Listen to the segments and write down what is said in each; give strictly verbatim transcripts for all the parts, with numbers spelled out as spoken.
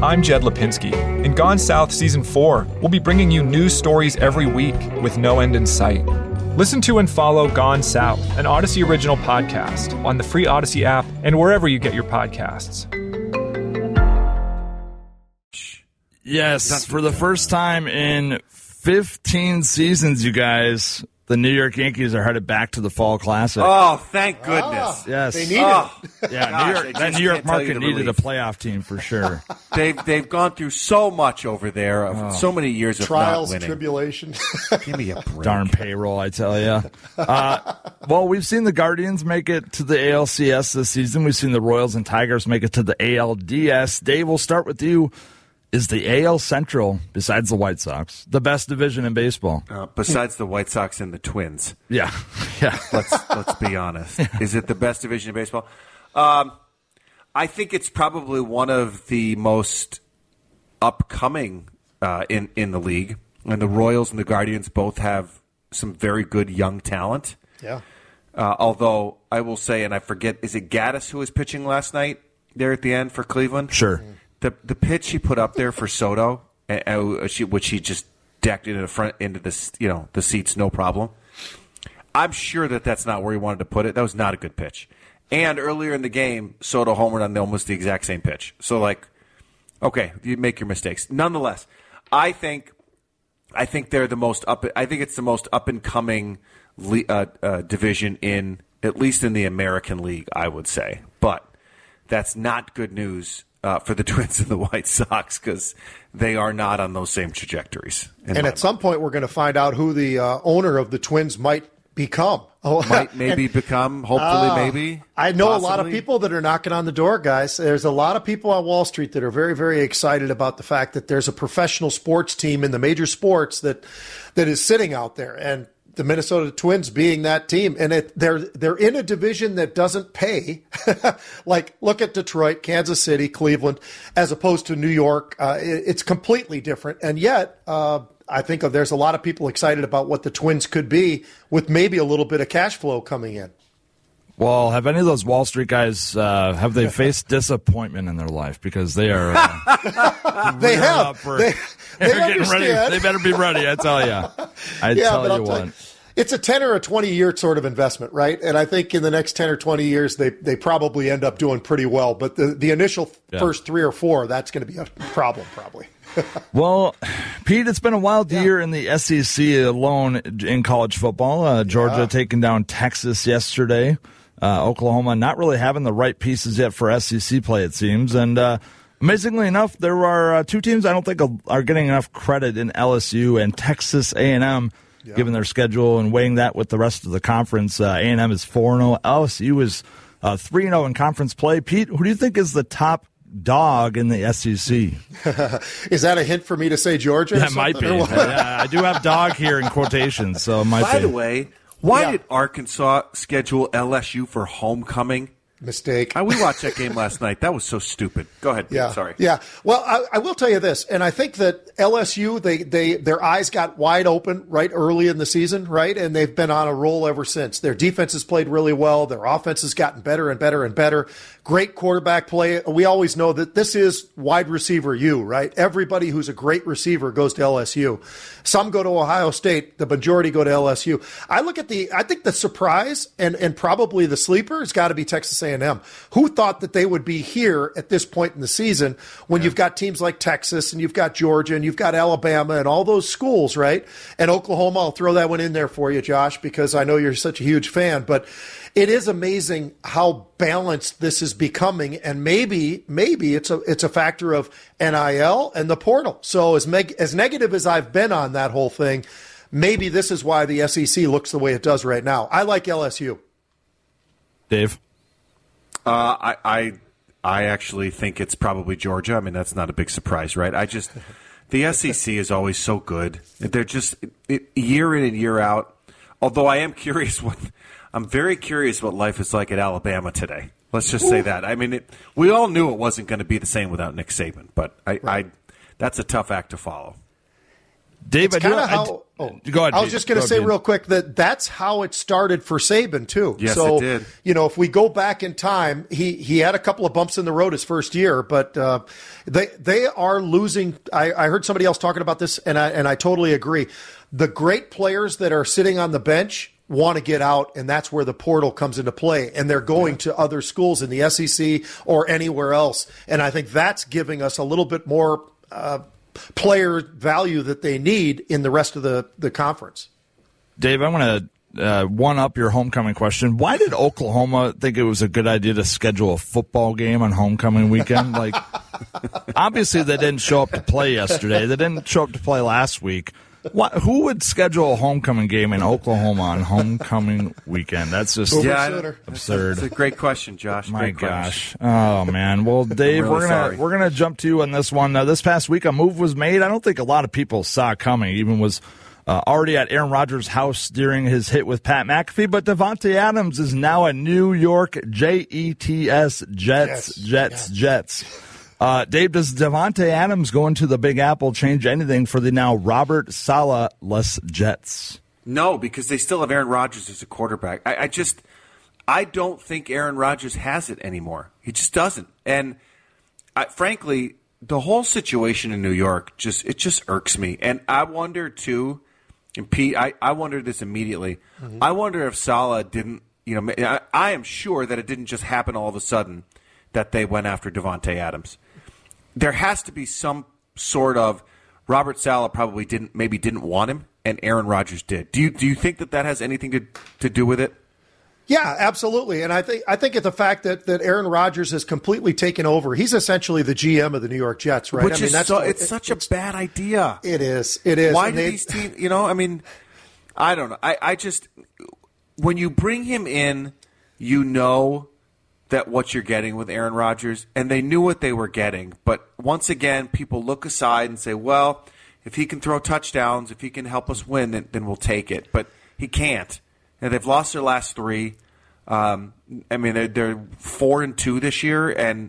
I'm Jed Lipinski. In Gone South Season four, we'll be bringing you news stories every week with no end in sight. Listen to and follow Gone South, an Odyssey original podcast, on the free Odyssey app and wherever you get your podcasts. Yes, for the first time in fifteen seasons, you guys, the New York Yankees are headed back to the Fall Classic. Oh, thank goodness. Ah, yes. They need oh, it. Yeah, gosh, New York, that New York market needed a playoff team for sure. They've they've gone through so much over there, of Oh. so many years of Trials, not winning. tribulation. Give me a break. Darn payroll, I tell you. Uh, well, we've seen the Guardians make it to the A L C S this season. We've seen the Royals and Tigers make it to the A L D S. Dave, we'll start with you. Is the A L Central, besides the White Sox, the best division in baseball? Uh, besides the White Sox and the Twins. Yeah, yeah. Let's let's be honest. Is it the best division in baseball? Um, I think it's probably one of the most upcoming uh, in in the league. And the Royals and the Guardians both have some very good young talent. Yeah. Uh, although I will say, and I forget, is it Gaddis who was pitching last night there at the end for Cleveland? Sure. The the pitch he put up there for Soto, uh, uh, she, which he just decked into the front into the you know the seats, no problem. I'm sure that that's not where he wanted to put it. That was not a good pitch. And earlier in the game, Soto homered on almost the exact same pitch. So like, okay, you make your mistakes. Nonetheless, I think I think they're the most up. I think it's the most up and coming uh, uh, division in at least in the American League, I would say. But that's not good news. Uh, for the Twins and the White Sox, because they are not on those same trajectories. And at mind. some point, we're going to find out who the uh, owner of the Twins might become. Might maybe and, become, hopefully, uh, maybe. I know possibly. a lot of people that are knocking on the door, guys. There's a lot of people on Wall Street that are very, very excited about the fact that there's a professional sports team in the major sports that that is sitting out there. And the Minnesota Twins being that team, and it, they're they're in a division that doesn't pay. Like, look at Detroit, Kansas City, Cleveland, as opposed to New York. Uh, it, it's completely different, and yet uh, I think there's a lot of people excited about what the Twins could be with maybe a little bit of cash flow coming in. Well, have any of those Wall Street guys, uh, have they faced disappointment in their life? Because they are uh, they have. For, they they they're getting ready. They better be ready, I tell you. I yeah, tell but you I'll what. tell you, it's a ten or a twenty-year sort of investment, right? And I think in the next ten or twenty years, they, they probably end up doing pretty well. But the, the initial yeah. first three or four, that's going to be a problem probably. Well, Pete, it's been a wild yeah. year in the S E C alone in college football. Uh, Georgia yeah. taking down Texas yesterday. Uh, Oklahoma not really having the right pieces yet for S E C play, it seems. And uh, amazingly enough, there are uh, two teams I don't think are getting enough credit in L S U and Texas A and M, yeah. given their schedule and weighing that with the rest of the conference. Uh, A and M is four and oh. L S U is uh, three and oh in conference play. Pete, who do you think is the top dog in the S E C? Is that a hint for me to say Georgia? That might be. Yeah, I do have dog here in quotations, so it might By be. the way, why yeah. did Arkansas schedule L S U for homecoming? Mistake. Uh, we watched that game last night. That was so stupid. Go ahead. Yeah. Sorry. Yeah. Well, I, I will tell you this, and I think that L S U, they, they their eyes got wide open right early in the season, right? And they've been on a roll ever since. Their defense has played really well. Their offense has gotten better and better and better. Great quarterback play. We always know that this is wide receiver U, right? Everybody who's a great receiver goes to L S U. Some go to Ohio State. The majority go to L S U. I look at the, I think the surprise and, and probably the sleeper has got to be Texas A and M. Who thought that they would be here at this point in the season when yeah. you've got teams like Texas and you've got Georgia and you've got Alabama and all those schools, right? And Oklahoma, I'll throw that one in there for you, Josh, because I know you're such a huge fan. But it is amazing how balanced this is becoming, and maybe maybe it's a it's a factor of N I L and the portal. So as meg- as negative as I've been on that whole thing, maybe this is why the S E C looks the way it does right now. I like L S U. Dave? Uh, I, I I actually think it's probably Georgia. I mean, that's not a big surprise, right? I just the S E C is always so good. They're just it, year in and year out. Although I am curious what I'm very curious what life is like at Alabama today. Let's just say that. I mean, it, we all knew it wasn't going to be the same without Nick Saban, but I, right. I that's a tough act to follow. Dave, I do, how, I, oh, go ahead. I was just going to say ahead, real quick that that's how it started for Saban too. Yes, so, it did. You know, if we go back in time, he he had a couple of bumps in the road his first year, but uh, they they are losing. I, I heard somebody else talking about this, and I and I totally agree. The great players that are sitting on the bench want to get out, and that's where the portal comes into play. And they're going yeah. to other schools in the S E C or anywhere else. And I think that's giving us a little bit more uh, player value that they need in the rest of the, the conference. Dave, I want to uh, one up your homecoming question. Why did Oklahoma think it was a good idea to schedule a football game on homecoming weekend? Like, obviously they didn't show up to play yesterday. They didn't show up to play last week. What, who would schedule a homecoming game in Oklahoma on homecoming weekend? That's just yeah, absurd. It's a great question, Josh. My great gosh. question. Oh man. Well, Dave, really we're gonna sorry. we're gonna jump to you on this one. Uh, this past week, a move was made. I don't think a lot of people saw it coming. Even was uh, already at Aaron Rodgers' house during his hit with Pat McAfee. But Davante Adams is now a New York J E T S Jets, yes. Jets, yes. Jets. Uh, Dave, does Davante Adams going to the Big Apple change anything for the now Robert Saleh-less Jets? No, because they still have Aaron Rodgers as a quarterback. I, I just, I don't think Aaron Rodgers has it anymore. He just doesn't. And I, frankly, the whole situation in New York just it just irks me. And I wonder too, and Pete, I, I wonder this immediately. Mm-hmm. I wonder if Saleh didn't, you know, I, I am sure that it didn't just happen all of a sudden that they went after Davante Adams. There has to be some sort of Robert Saleh probably didn't maybe didn't want him, and Aaron Rodgers did. Do you do you think that that has anything to to do with it? Yeah, absolutely. And I think I think it's the fact that, that Aaron Rodgers has completely taken over. He's essentially the G M of the New York Jets, right? Which I mean, is that's so, it, it's such it's, a bad idea. It is. It is. Why and do they, these teams? You know, I mean, I don't know. I, I just when you bring him in, you know that what you're getting with Aaron Rodgers, and they knew what they were getting. But once again, people look aside and say, well, if he can throw touchdowns, if he can help us win, then, then we'll take it. But he can't. And they've lost their last three. Um, I mean, they're, they're four and two this year, and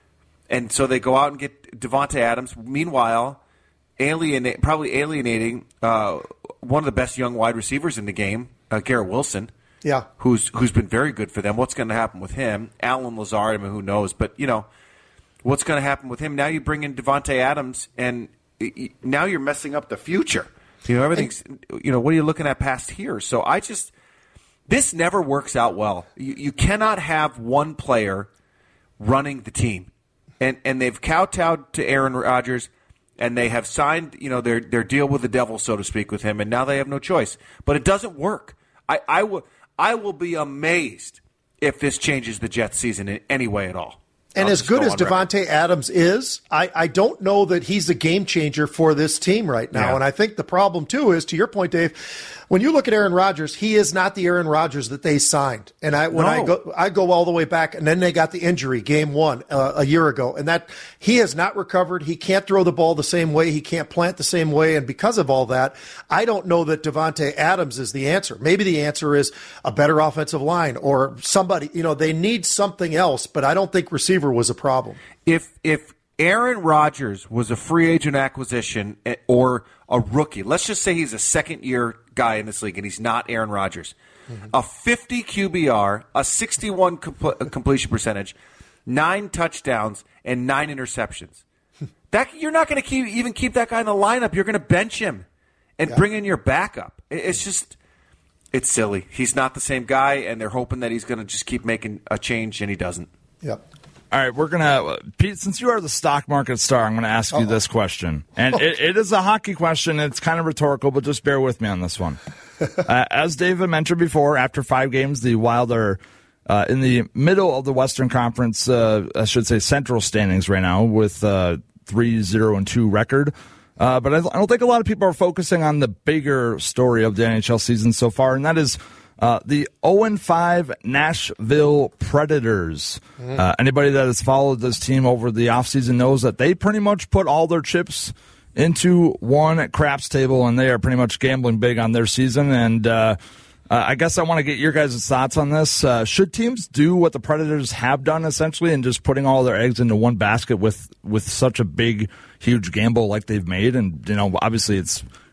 and so they go out and get Davante Adams. Meanwhile, alienate, probably alienating uh, one of the best young wide receivers in the game, uh, Garrett Wilson. Yeah, who's who's been very good for them. What's going to happen with him? Alan Lazard, I mean, who knows? But, you know, what's going to happen with him? Now you bring in Davante Adams, and now you're messing up the future. You know, everything's, you know, what are you looking at past here? So I just, this never works out well. You, you cannot have one player running the team. And and they've kowtowed to Aaron Rodgers, and they have signed, you know, their, their deal with the devil, so to speak, with him, and now they have no choice. But it doesn't work. I, I will... I will be amazed if this changes the Jets season in any way at all. And I'll as good as Davante record. Adams is, I, I don't know that he's a game changer for this team right now. Yeah. And I think the problem, too, is, to your point, Dave, when you look at Aaron Rodgers, he is not the Aaron Rodgers that they signed. And I when no. I go I go all the way back, and then they got the injury game one uh, a year ago. And that he has not recovered. He can't throw the ball the same way. He can't plant the same way. And because of all that, I don't know that Davante Adams is the answer. Maybe the answer is a better offensive line or somebody. You know, they need something else, but I don't think receiver was a problem. If if Aaron Rodgers was a free agent acquisition or a rookie, let's just say he's a second-year guy in this league and he's not Aaron Rodgers, mm-hmm. a fifty Q B R, a sixty-one compl- completion percentage, nine touchdowns, and nine interceptions. That you're not going to keep even keep that guy in the lineup. You're going to bench him and yeah. bring in your backup. It's just it's silly. He's not the same guy, and they're hoping that he's going to just keep making a change, and he doesn't. Yep. All right, we're going to – Pete, since you are the stock market star, I'm going to ask you Uh-oh. this question. And it, it is a hockey question. It's kind of rhetorical, but just bear with me on this one. uh, as David mentioned before, after five games, the Wild are uh, in the middle of the Western Conference, uh, I should say central standings right now, with uh, three zero and two record. Uh, but I, I don't think a lot of people are focusing on the bigger story of the N H L season so far, and that is – Uh, the oh and five Nashville Predators. Mm. Uh, anybody that has followed this team over the offseason knows that they pretty much put all their chips into one craps table, and they are pretty much gambling big on their season. And uh, uh, I guess I want to get your guys' thoughts on this. Uh, should teams do what the Predators have done, essentially, and just putting all their eggs into one basket with, with such a big, huge gamble like they've made? And, you know, obviously it's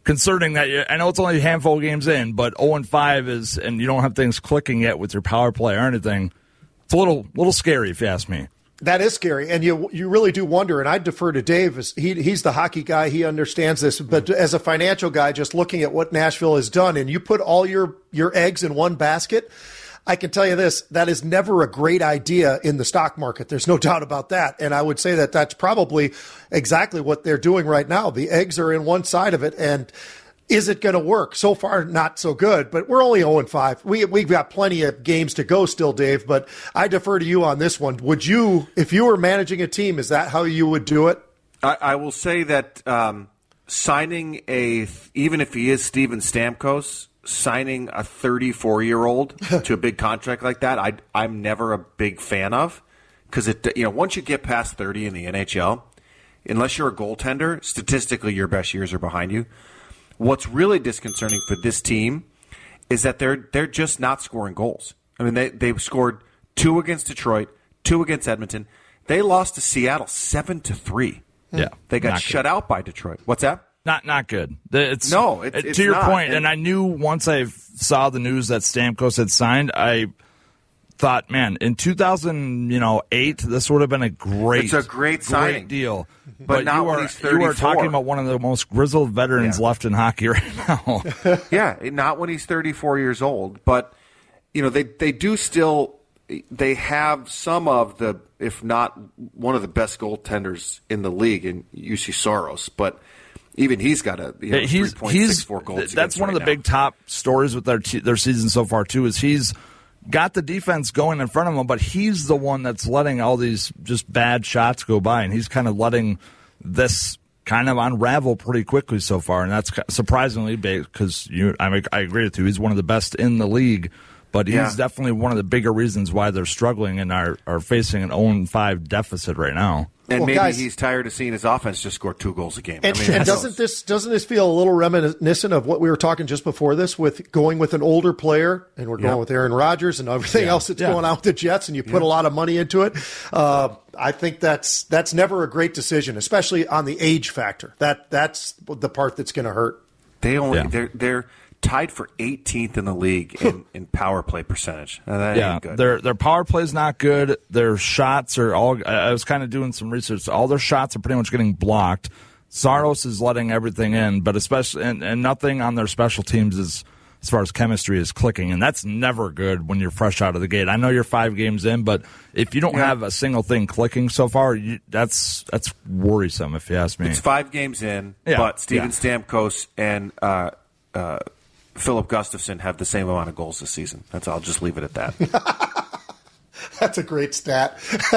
concerning that you, I know it's only a handful of games in, but oh and five is, and you don't have things clicking yet with your power play or anything. It's a little little scary, if you ask me. That is scary, and you you really do wonder, and I defer to Dave. As he, he's the hockey guy. He understands this. But as a financial guy, just looking at what Nashville has done, and you put all your, your eggs in one basket, I can tell you this, that is never a great idea in the stock market. There's no doubt about that. And I would say that that's probably exactly what they're doing right now. The eggs are in one side of it, and is it going to work? So far, not so good, but we're only oh and five. We, we've got plenty of games to go still, Dave, but I defer to you on this one. Would you, if you were managing a team, is that how you would do it? I, I will say that um, signing a, even if he is Steven Stamkos, signing a thirty-four-year-old to a big contract like that, I, I'm never a big fan of, because it, you know, once you get past thirty in the N H L, unless you're a goaltender, statistically your best years are behind you. What's really disconcerting for this team is that they're they're just not scoring goals. I mean, they they've scored two against Detroit, two against Edmonton. They lost to Seattle seven to three. Yeah, they got shut out by Detroit. What's that? Not not good. It's, no, it's, it, it's to your not. point, and, and I knew once I saw the news that Stamkos had signed, I thought, man, in two thousand, you know, eight, this would have been a great, it's a great signing great deal. But, but now you are, when he's thirty-four. you are talking about one of the most grizzled veterans yeah. left in hockey right now. Yeah, not when he's thirty-four years old. But, you know, they, they do still – they have some of the, if not one of the best goaltenders in the league in U C Soros. But even he's got a you know, he's, three point six four goals. That's one right of the now. big top stories with their t- their season so far, too, is he's – got the defense going in front of him, but he's the one that's letting all these just bad shots go by, and he's kind of letting this kind of unravel pretty quickly so far, and that's surprisingly big because you, I, mean, I agree with you. He's one of the best in the league, but he's yeah. definitely one of the bigger reasons why they're struggling and are, are facing an oh and five deficit right now. And well, maybe guys, he's tired of seeing his offense just score two goals a game. And, I mean, and doesn't this doesn't this feel a little reminiscent of what we were talking just before this, with going with an older player, and we're going yeah. with Aaron Rodgers and everything yeah. else that's yeah. going on with the Jets, and you put yeah. a lot of money into it. Uh, I think that's that's never a great decision, especially on the age factor. That that's the part that's going to hurt. They only yeah. they're they're tied for eighteenth in the league in, in power play percentage. Now, that yeah, ain't good. their their power play is not good. Their shots are all. I was kind of doing some research. All their shots are pretty much getting blocked. Saros is letting everything in, but especially and, and nothing on their special teams is, as far as chemistry is clicking, and that's never good when you're fresh out of the gate. I know you're five games in, but if you don't yeah. have a single thing clicking so far, you, that's that's worrisome if you ask me. It's five games in, yeah. but Steven yeah. Stamkos and uh, uh, Philip Gustafsson have the same amount of goals this season. That's I'll just leave it at that. That's a great stat.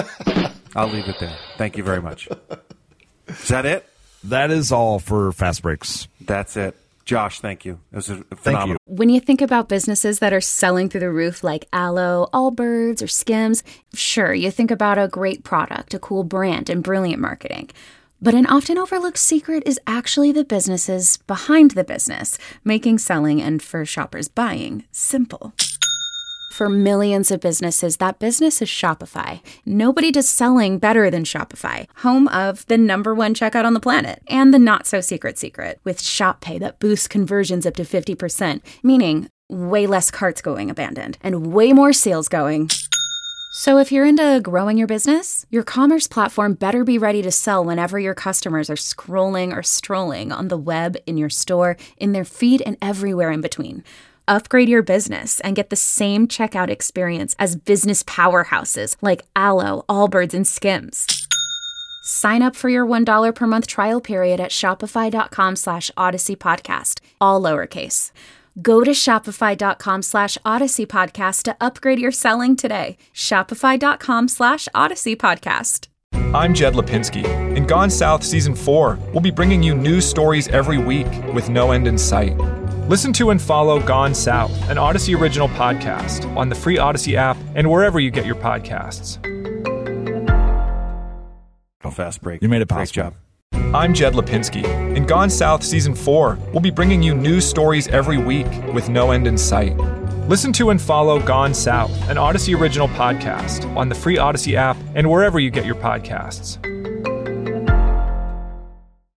I'll leave it there. Thank you very much. Is that it? That is all for Fast Breaks. That's it. Josh, thank you. It was a phenomenal. When you think about businesses that are selling through the roof like Aloe, Allbirds, or Skims, sure, you think about a great product, a cool brand, and brilliant marketing. But an often overlooked secret is actually the businesses behind the business, making selling and, for shoppers, buying simple. For millions of businesses, that business is Shopify. Nobody does selling better than Shopify, home of the number one checkout on the planet, and the not-so-secret secret, with Shop Pay that boosts conversions up to fifty percent, meaning way less carts going abandoned, and way more sales going. So if you're into growing your business, your commerce platform better be ready to sell whenever your customers are scrolling or strolling on the web, in your store, in their feed, and everywhere in between. Upgrade your business and get the same checkout experience as business powerhouses like Aloe, Allbirds, and Skims. Sign up for your one dollar per month trial period at shopify.com slash Odyssey Podcast, all lowercase. Go to shopify.com slash Odyssey Podcast to upgrade your selling today. Shopify.com slash Odyssey Podcast. I'm Jed Lipinski. In Gone South Season four, we'll be bringing you news stories every week with no end in sight. Listen to and follow Gone South, an Odyssey original podcast, on the free Odyssey app and wherever you get your podcasts. Fast break. You made it Great possible. job. I'm Jed Lipinski. In Gone South Season four, we'll be bringing you news stories every week with no end in sight. Listen to and follow Gone South, an Odyssey original podcast, on the free Odyssey app and wherever you get your podcasts.